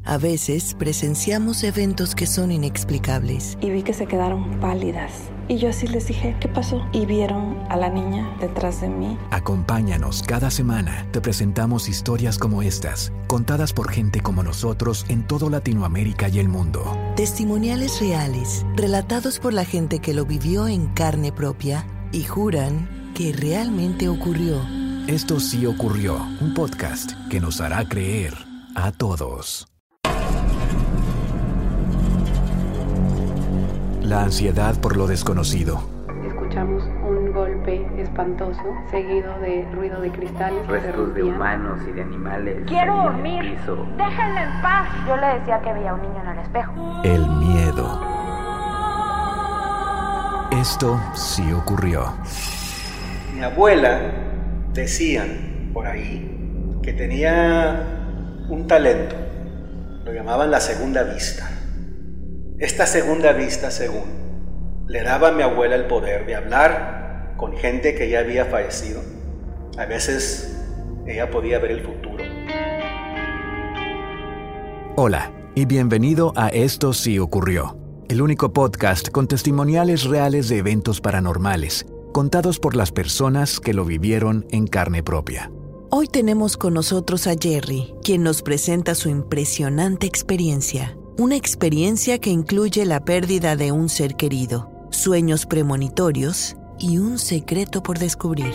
A veces presenciamos eventos que son inexplicables. Y vi que se quedaron pálidas. Y yo así les dije, ¿qué pasó? Y vieron a la niña detrás de mí. Acompáñanos cada semana. Te presentamos historias como estas, contadas por gente como nosotros en toda Latinoamérica y el mundo. Testimoniales reales, relatados por la gente que lo vivió en carne propia y juran que realmente ocurrió. Esto sí ocurrió, un podcast que nos hará creer a todos. La ansiedad por lo desconocido. Escuchamos un golpe espantoso, seguido de ruido de cristales. Restos de humanos y de animales. ¡Quiero dormir! ¡Déjenme en paz! Yo le decía que veía un niño en el espejo. El miedo. Esto sí ocurrió. Mi abuela, decían por ahí, que tenía un talento. Lo llamaban la segunda vista. Esta segunda vista, según, le daba a mi abuela el poder de hablar con gente que ya había fallecido. A veces ella podía ver el futuro. Hola y bienvenido a Esto sí ocurrió, el único podcast con testimoniales reales de eventos paranormales, contados por las personas que lo vivieron en carne propia. Hoy tenemos con nosotros a Jerry, quien nos presenta su impresionante experiencia. Una experiencia que incluye la pérdida de un ser querido, sueños premonitorios y un secreto por descubrir.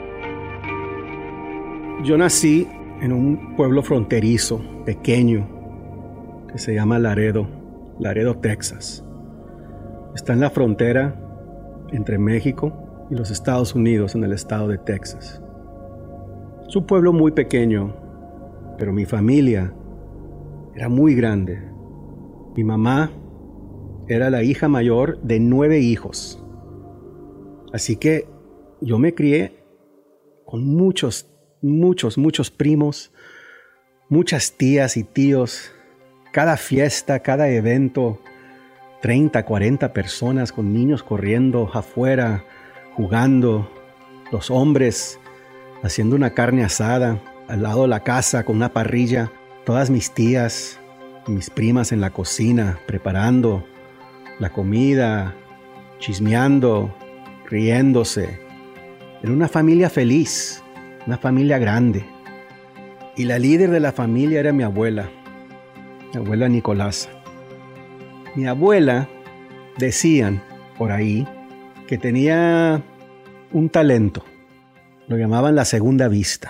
Yo nací en un pueblo fronterizo, pequeño, que se llama Laredo, Texas. Está en la frontera entre México y los Estados Unidos, en el estado de Texas. Es un pueblo muy pequeño, pero mi familia era muy grande. Mi mamá era la hija mayor de 9 hijos. Así que yo me crié con muchos primos, muchas tías y tíos. Cada fiesta, cada evento, 30, 40 personas con niños corriendo afuera, jugando. Los hombres haciendo una carne asada al lado de la casa con una parrilla. Todas mis tías y mis primas en la cocina preparando la comida, chismeando, riéndose. Era una familia feliz, una familia grande. Y la líder de la familia era mi abuela Nicolasa. Mi abuela, decían por ahí, que tenía un talento. Lo llamaban la segunda vista.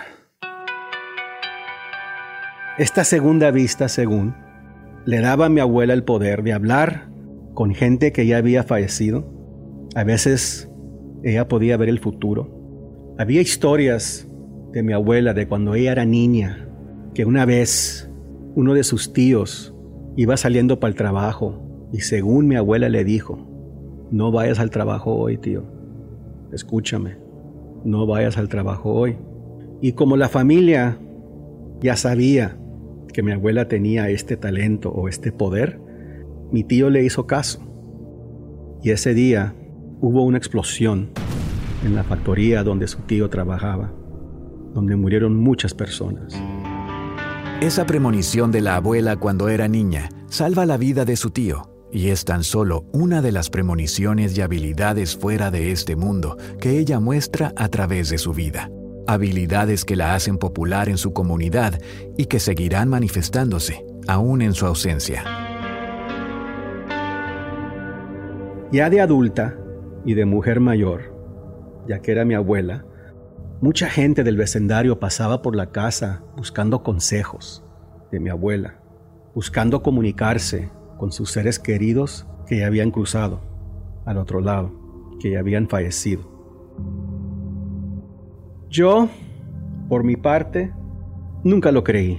Esta segunda vista, según, le daba a mi abuela el poder de hablar con gente que ya había fallecido. A veces ella podía ver el futuro. Había historias de mi abuela de cuando ella era niña, que una vez uno de sus tíos iba saliendo para el trabajo y según mi abuela le dijo, no vayas al trabajo hoy, tío. Escúchame, no vayas al trabajo hoy. Y como la familia ya sabía que mi abuela tenía este talento o este poder, mi tío le hizo caso. Y ese día hubo una explosión en la factoría donde su tío trabajaba, donde murieron muchas personas. Esa premonición de la abuela cuando era niña salva la vida de su tío y es tan solo una de las premoniciones y habilidades fuera de este mundo que ella muestra a través de su vida. Habilidades que la hacen popular en su comunidad y que seguirán manifestándose, aún en su ausencia. Ya de adulta y de mujer mayor, ya que era mi abuela, mucha gente del vecindario pasaba por la casa buscando consejos de mi abuela, buscando comunicarse con sus seres queridos que ya habían cruzado al otro lado, que ya habían fallecido. Yo, por mi parte, nunca lo creí.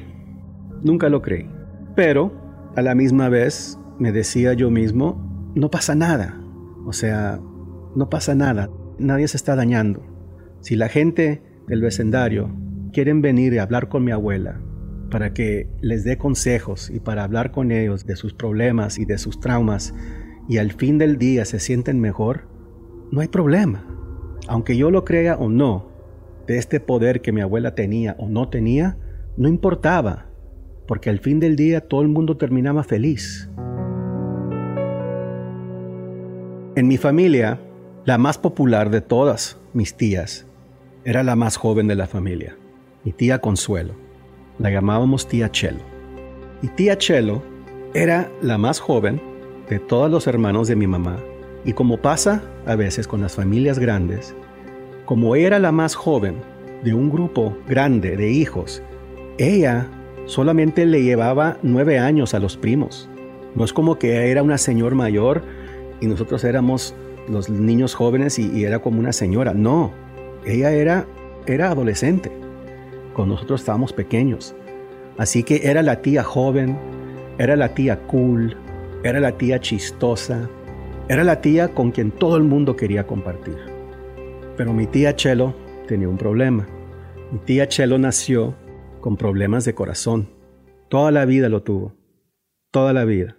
Pero, a la misma vez, me decía yo mismo, no pasa nada. O sea, no pasa nada. Nadie se está dañando. Si la gente del vecindario quieren venir y hablar con mi abuela para que les dé consejos y para hablar con ellos de sus problemas y de sus traumas y al fin del día se sienten mejor, no hay problema. Aunque yo lo crea o no, de este poder que mi abuela tenía o no tenía, no importaba. porque al fin del día todo el mundo terminaba feliz. En mi familia, la más popular de todas mis tías era la más joven de la familia, mi tía Consuelo. La llamábamos tía Chelo. Y tía Chelo era la más joven de todos los hermanos de mi mamá. Y como pasa a veces con las familias grandes, como era la más joven de un grupo grande de hijos, ella solamente le llevaba 9 años a los primos. No es como que era una señora mayor y nosotros éramos los niños jóvenes y era como una señora. No, ella era adolescente cuando nosotros estábamos pequeños. Así que era la tía joven, era la tía cool, era la tía chistosa, era la tía con quien todo el mundo quería compartir. Pero mi tía Chelo tenía un problema. Mi tía Chelo nació con problemas de corazón. Toda la vida lo tuvo. Toda la vida.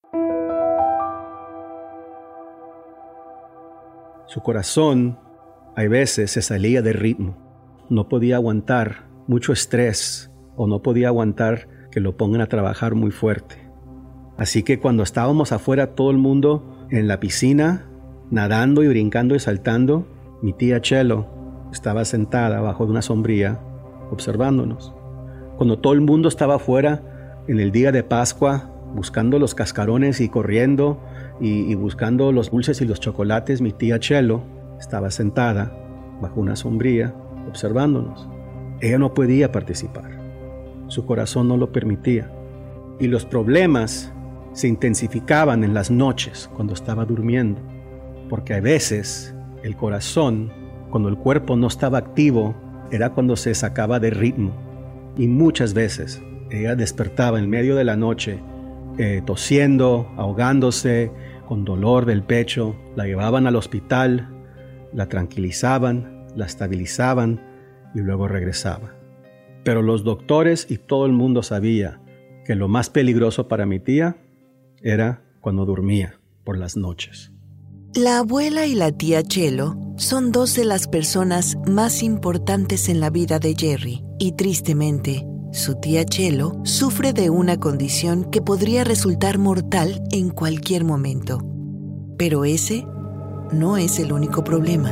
Su corazón, a veces, se salía de ritmo. No podía aguantar mucho estrés o no podía aguantar que lo pongan a trabajar muy fuerte. Así que cuando estábamos afuera todo el mundo en la piscina, nadando y brincando y saltando, mi tía Chelo estaba sentada bajo una sombrilla observándonos. Cuando todo el mundo estaba afuera en el día de Pascua buscando los cascarones y corriendo y buscando los dulces y los chocolates, mi tía Chelo estaba sentada bajo una sombrilla observándonos. Ella no podía participar. Su corazón no lo permitía. Y los problemas se intensificaban en las noches cuando estaba durmiendo. Porque a veces el corazón, cuando el cuerpo no estaba activo, era cuando se sacaba de ritmo. Y muchas veces ella despertaba en medio de la noche tosiendo, ahogándose, con dolor del pecho. La llevaban al hospital, la tranquilizaban, la estabilizaban y luego regresaba. Pero los doctores y todo el mundo sabía que lo más peligroso para mi tía era cuando dormía por las noches. La abuela y la tía Chelo son dos de las personas más importantes en la vida de Jerry y tristemente, su tía Chelo sufre de una condición que podría resultar mortal en cualquier momento. Pero ese no es el único problema.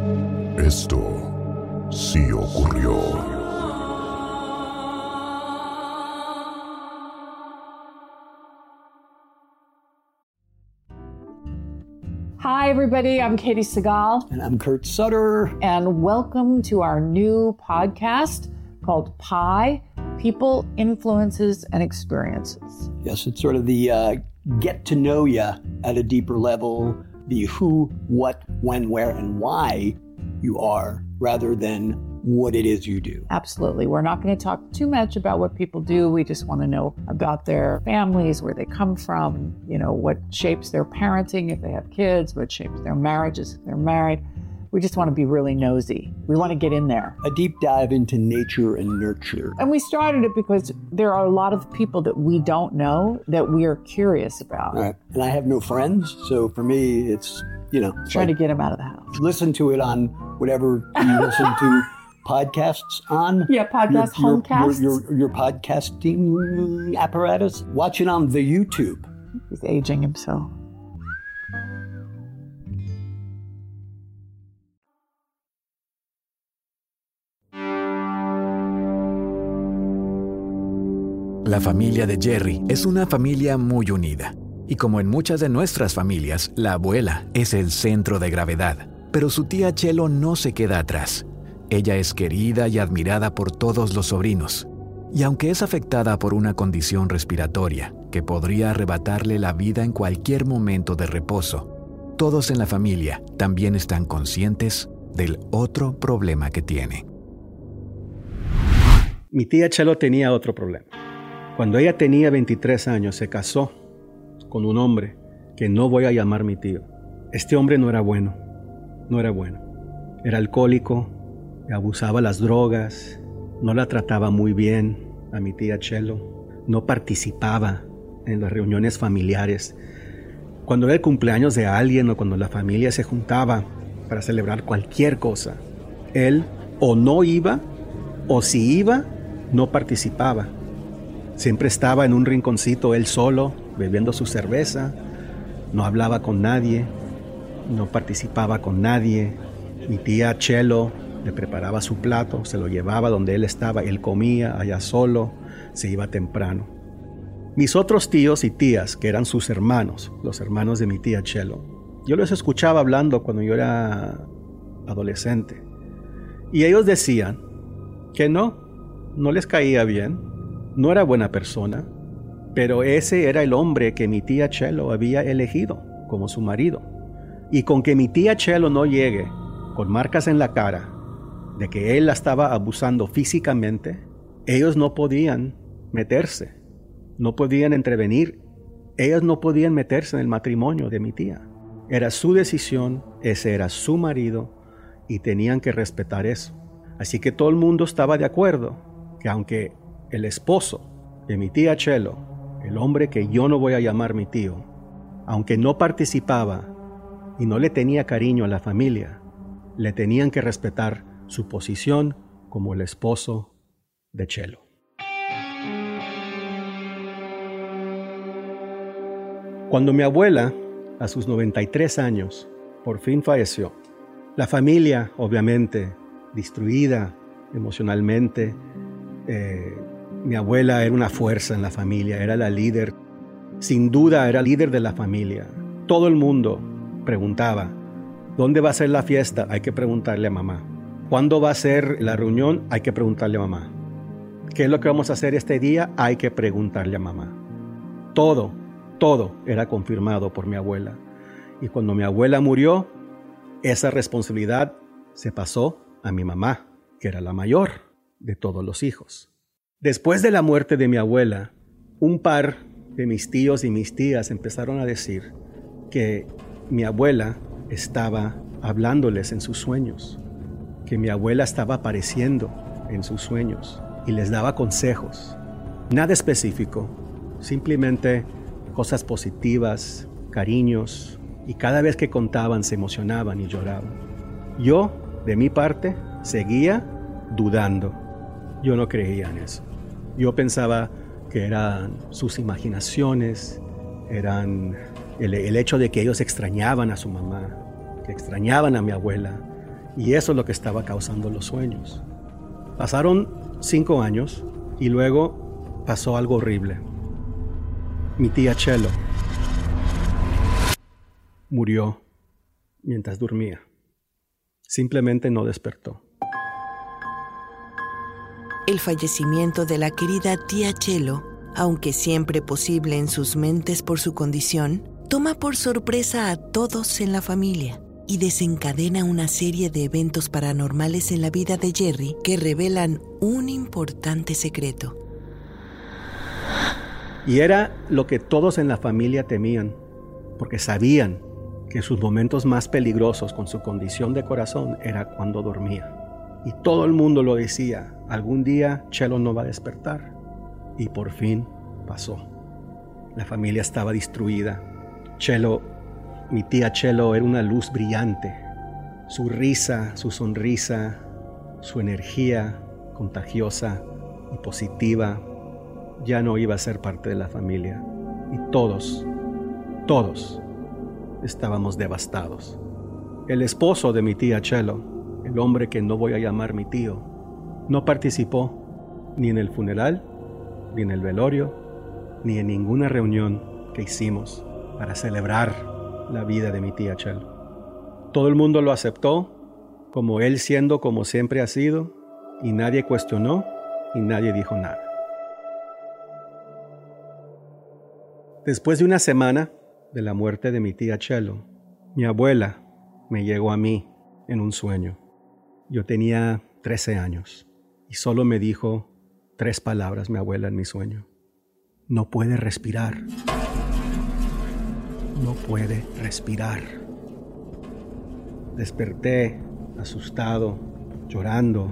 Esto sí ocurrió. Hi, everybody. I'm Katie Segal. And I'm Kurt Sutter. And welcome to our new podcast called PIE, People, Influences, and Experiences. Yes, it's sort of the get to know you at a deeper level, the who, what, when, where, and why you are, rather than what it is you do. Absolutely. We're not going to talk too much about what people do. We just want to know about their families, where they come from, you know, what shapes their parenting if they have kids, what shapes their marriages if they're married. We just want to be really nosy. We want to get in there. A deep dive into nature and nurture. And we started it because there are a lot of people that we don't know that we are curious about. Right. And I have no friends, so for me, it's, you know. Trying to get them out of the house. Listen to it on whatever you listen to podcasts on. Yeah, podcast, homecasts. Your podcasting apparatus. Watch it on the YouTube. He's aging himself. La familia de Jerry es una familia muy unida. Y como en muchas de nuestras familias, la abuela es el centro de gravedad. Pero su tía Chelo no se queda atrás. Ella es querida y admirada por todos los sobrinos. Y aunque es afectada por una condición respiratoria que podría arrebatarle la vida en cualquier momento de reposo, todos en la familia también están conscientes del otro problema que tiene. Mi tía Chelo tenía otro problema. Cuando ella tenía 23 años, se casó con un hombre que no voy a llamar mi tío. Este hombre no era bueno. Era alcohólico, abusaba las drogas, no la trataba muy bien a mi tía Chelo, no participaba en las reuniones familiares. Cuando era el cumpleaños de alguien o cuando la familia se juntaba para celebrar cualquier cosa, él o no iba o si iba, no participaba. Siempre estaba en un rinconcito él solo, bebiendo su cerveza. No hablaba con nadie, no participaba con nadie. Mi tía Chelo le preparaba su plato, se lo llevaba donde él estaba, él comía allá solo, se iba temprano. Mis otros tíos y tías, que eran sus hermanos, los hermanos de mi tía Chelo, yo los escuchaba hablando cuando yo era adolescente. Y ellos decían que no les caía bien, no era buena persona, pero ese era el hombre que mi tía Chelo había elegido como su marido. Y con que mi tía Chelo no llegue con marcas en la cara de que él la estaba abusando físicamente, ellos no podían meterse, no podían intervenir, ellos no podían meterse en el matrimonio de mi tía. Era su decisión, ese era su marido y tenían que respetar eso. Así que todo el mundo estaba de acuerdo que aunque el esposo de mi tía Chelo, el hombre que yo no voy a llamar mi tío, aunque no participaba y no le tenía cariño a la familia, le tenían que respetar su posición como el esposo de Chelo. Cuando mi abuela, a sus 93 años, por fin falleció, la familia, obviamente, destruida emocionalmente, mi abuela era una fuerza en la familia, era la líder, sin duda era líder de la familia. Todo el mundo preguntaba, ¿dónde va a ser la fiesta? Hay que preguntarle a mamá. ¿Cuándo va a ser la reunión? Hay que preguntarle a mamá. ¿Qué es lo que vamos a hacer este día? Hay que preguntarle a mamá. Todo era confirmado por mi abuela. Y cuando mi abuela murió, esa responsabilidad se pasó a mi mamá, que era la mayor de todos los hijos. Después de la muerte de mi abuela, un par de mis tíos y mis tías empezaron a decir que mi abuela estaba hablándoles en sus sueños, que mi abuela estaba apareciendo en sus sueños y les daba consejos. Nada específico, simplemente cosas positivas, cariños, y cada vez que contaban se emocionaban y lloraban. Yo, de mi parte, seguía dudando. Yo no creía en eso. Yo pensaba que eran sus imaginaciones, eran el hecho de que ellos extrañaban a su mamá, que extrañaban a mi abuela, y eso es lo que estaba causando los sueños. Pasaron 5 años y luego pasó algo horrible. Mi tía Chelo murió mientras dormía. Simplemente no despertó. El fallecimiento de la querida tía Chelo, aunque siempre posible en sus mentes por su condición, toma por sorpresa a todos en la familia y desencadena una serie de eventos paranormales en la vida de Jerry que revelan un importante secreto. Y era lo que todos en la familia temían, porque sabían que sus momentos más peligrosos con su condición de corazón era cuando dormía. Y todo el mundo lo decía, algún día Chelo no va a despertar. Y por fin pasó. La familia estaba destruida. Chelo, mi tía Chelo, era una luz brillante. Su risa, su sonrisa, su energía contagiosa y positiva ya no iba a ser parte de la familia. Y todos estábamos devastados. El esposo de mi tía Chelo, el hombre que no voy a llamar mi tío, no participó ni en el funeral, ni en el velorio, ni en ninguna reunión que hicimos para celebrar la vida de mi tía Chelo. Todo el mundo lo aceptó como él siendo como siempre ha sido, y nadie cuestionó y nadie dijo nada. Después de una semana de la muerte de mi tía Chelo, mi abuela me llegó a mí en un sueño. Yo tenía 13 años y solo me dijo 3 palabras mi abuela en mi sueño. No puede respirar. No puede respirar. Desperté asustado, llorando.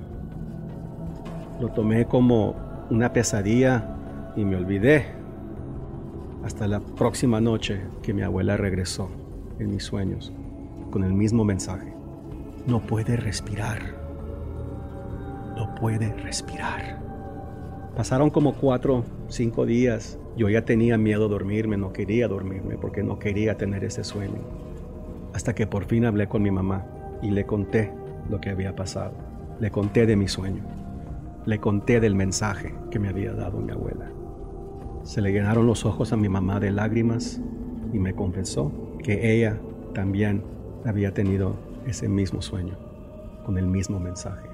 Lo tomé como una pesadilla y me olvidé. Hasta la próxima noche que mi abuela regresó en mis sueños con el mismo mensaje. No puede respirar. No puede respirar. Pasaron como 4 o 5 días. Yo ya tenía miedo de dormirme, no quería dormirme porque no quería tener ese sueño. Hasta que por fin hablé con mi mamá y le conté lo que había pasado. Le conté de mi sueño. Le conté del mensaje que me había dado mi abuela. Se le llenaron los ojos a mi mamá de lágrimas y me confesó que ella también había tenido ese mismo sueño, con el mismo mensaje.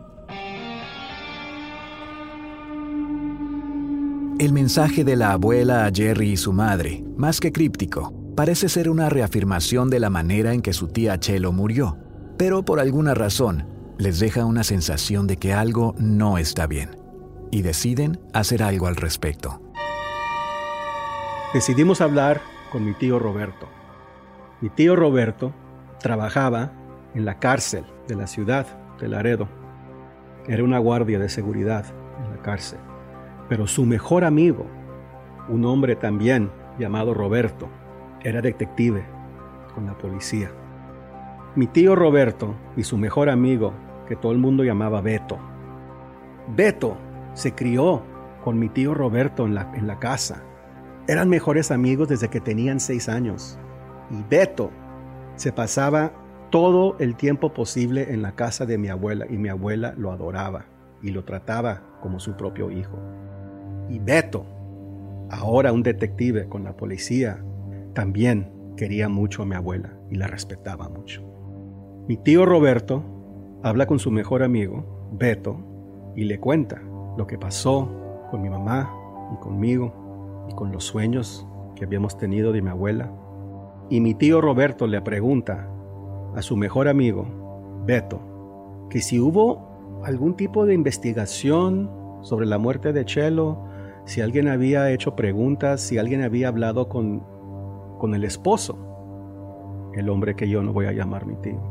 El mensaje de la abuela a Jerry y su madre, más que críptico, parece ser una reafirmación de la manera en que su tía Chelo murió, pero por alguna razón les deja una sensación de que algo no está bien y deciden hacer algo al respecto. Decidimos hablar con mi tío Roberto. Mi tío Roberto trabajaba en la cárcel de la ciudad de Laredo. Era una guardia de seguridad en la cárcel. Pero su mejor amigo, un hombre también llamado Roberto, era detective con la policía. Mi tío Roberto y su mejor amigo, que todo el mundo llamaba Beto. Beto se crió con mi tío Roberto en la casa. Eran mejores amigos desde que tenían 6 años. Y Beto se pasaba todo el tiempo posible en la casa de mi abuela y mi abuela lo adoraba y lo trataba como su propio hijo. Y Beto, ahora un detective con la policía, también quería mucho a mi abuela y la respetaba mucho. Mi tío Roberto habla con su mejor amigo, Beto, y le cuenta lo que pasó con mi mamá y conmigo y con los sueños que habíamos tenido de mi abuela. Y mi tío Roberto le pregunta a su mejor amigo, Beto, que si hubo algún tipo de investigación sobre la muerte de Chelo, si alguien había hecho preguntas, si alguien había hablado con el esposo, el hombre que yo no voy a llamar mi tío.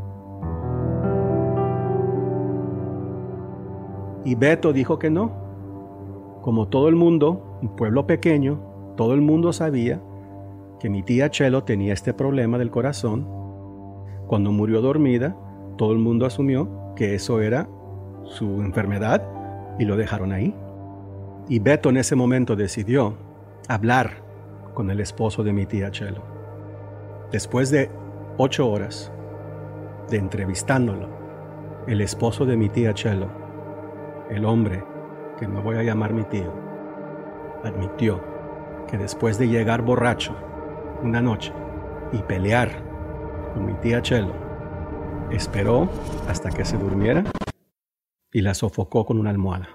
Y Beto dijo que no. Como todo el mundo, un pueblo pequeño, todo el mundo sabía que mi tía Chelo tenía este problema del corazón. Cuando murió dormida, todo el mundo asumió que eso era su enfermedad y lo dejaron ahí. Y Beto en ese momento decidió hablar con el esposo de mi tía Chelo. Después de 8 horas de entrevistándolo, el esposo de mi tía Chelo, el hombre que no voy a llamar mi tío, admitió que después de llegar borracho una noche y pelear con mi tía Chelo, esperó hasta que se durmiera y la sofocó con una almohada.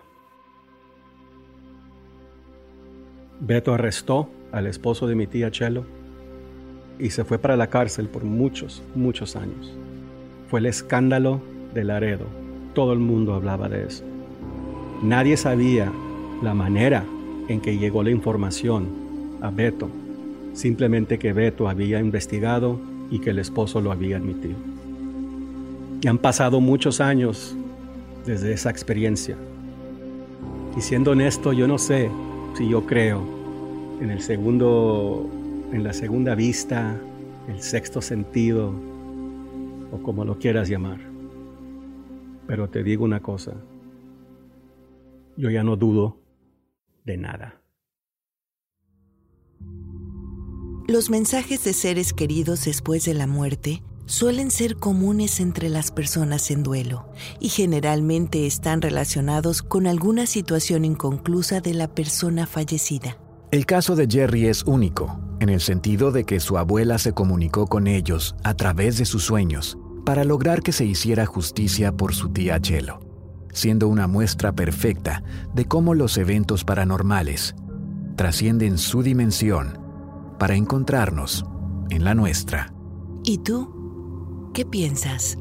Beto arrestó al esposo de mi tía Chelo y se fue para la cárcel por muchos años. Fue el escándalo de Laredo. Todo el mundo hablaba de eso. Nadie sabía la manera en que llegó la información a Beto. Simplemente que Beto había investigado y que el esposo lo había admitido. Y han pasado muchos años desde esa experiencia. Y siendo honesto, yo no sé si yo creo en la segunda vista, el sexto sentido, o como lo quieras llamar. Pero te digo una cosa, yo ya no dudo de nada. Los mensajes de seres queridos después de la muerte suelen ser comunes entre las personas en duelo y generalmente están relacionados con alguna situación inconclusa de la persona fallecida. El caso de Jerry es único, en el sentido de que su abuela se comunicó con ellos a través de sus sueños para lograr que se hiciera justicia por su tía Chelo, siendo una muestra perfecta de cómo los eventos paranormales trascienden su dimensión para encontrarnos en la nuestra. ¿Y tú? ¿Qué piensas?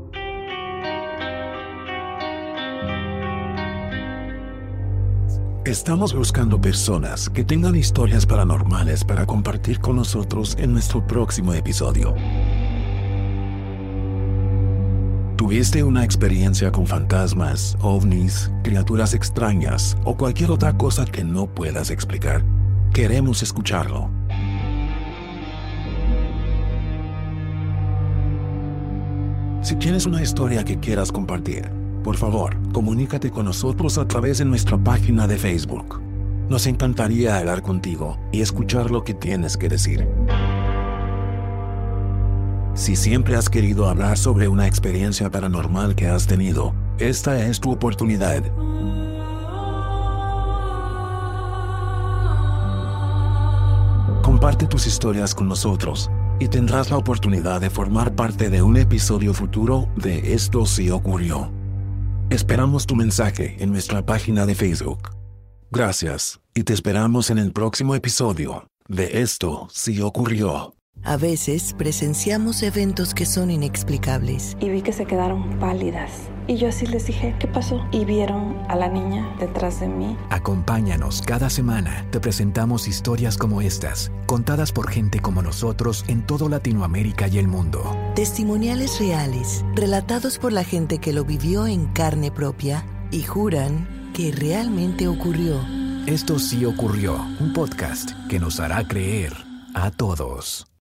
Estamos buscando personas que tengan historias paranormales para compartir con nosotros en nuestro próximo episodio. ¿Tuviste una experiencia con fantasmas, ovnis, criaturas extrañas o cualquier otra cosa que no puedas explicar? Queremos escucharlo. Si tienes una historia que quieras compartir, Por favor, comunícate con nosotros a través de nuestra página de Facebook. Nos encantaría hablar contigo y escuchar lo que tienes que decir. Si siempre has querido hablar sobre una experiencia paranormal que has tenido, esta es tu oportunidad. Comparte tus historias con nosotros y tendrás la oportunidad de formar parte de un episodio futuro de Esto Sí Ocurrió. Esperamos tu mensaje en nuestra página de Facebook. Gracias y te esperamos en el próximo episodio de Esto Sí Ocurrió. A veces presenciamos eventos que son inexplicables. Y vi que se quedaron pálidas. Y yo así les dije, ¿qué pasó? Y vieron a la niña detrás de mí. Acompáñanos cada semana. Te presentamos historias como estas, contadas por gente como nosotros en toda Latinoamérica y el mundo. Testimoniales reales, relatados por la gente que lo vivió en carne propia y juran que realmente ocurrió. Esto Sí Ocurrió, un podcast que nos hará creer a todos.